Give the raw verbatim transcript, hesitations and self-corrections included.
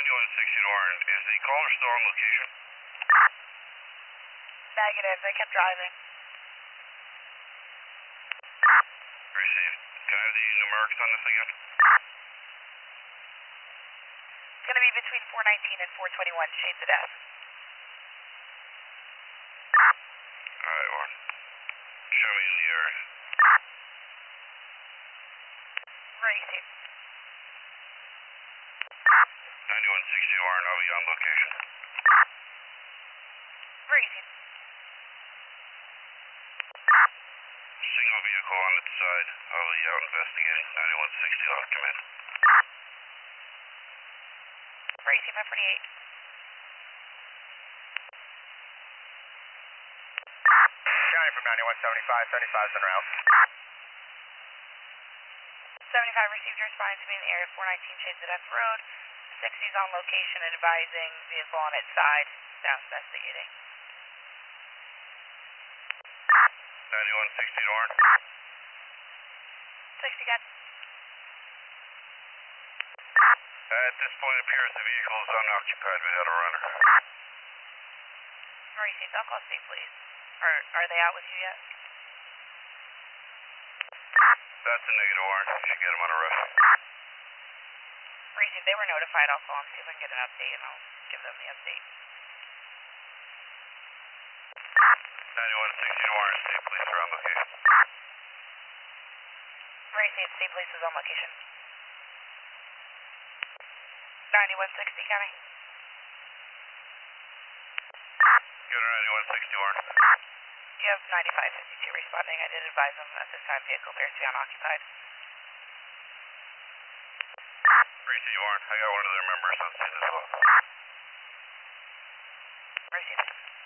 ninety-one sixty Warren, is the caller still on location? Negative, they kept driving. Received. Can I have the numerics on this again? It's going to be between four nineteen and four twenty-one, shades of death. Alright, Warren. Show me in the area. Racing. ninety-one sixty Warren, I'll be on location. Racing. Single vehicle on its side. I'll be out investigating. ninety-one sixty, I'll come in. Racing, five forty-eight. County from ninety-one seventy-five, seventy-five's en route. seventy-five received your response to me in the area four nineteen Shades of Death Road. sixty's on location advising vehicle on its side. Now investigating. ninety-one sixty Warren. sixty got. At this point, it appears the vehicle is unoccupied. We got a runner. Racing, I'll call state police. Are, are they out with you yet? That's a negative, Warren. You should get him on a rush. Racing, they were notified. I'll call them, see if I can get an update, and I'll give them the update. ninety-one sixty Warren, state police are on location. Racing, state police is on location. ninety-one sixty, County. Get her ninety-one sixty Warren. You have ninety-five fifty-two responding. I did advise them at this time vehicle appears to be unoccupied. Racing Warren, I got one of their members on scene as well. Racing.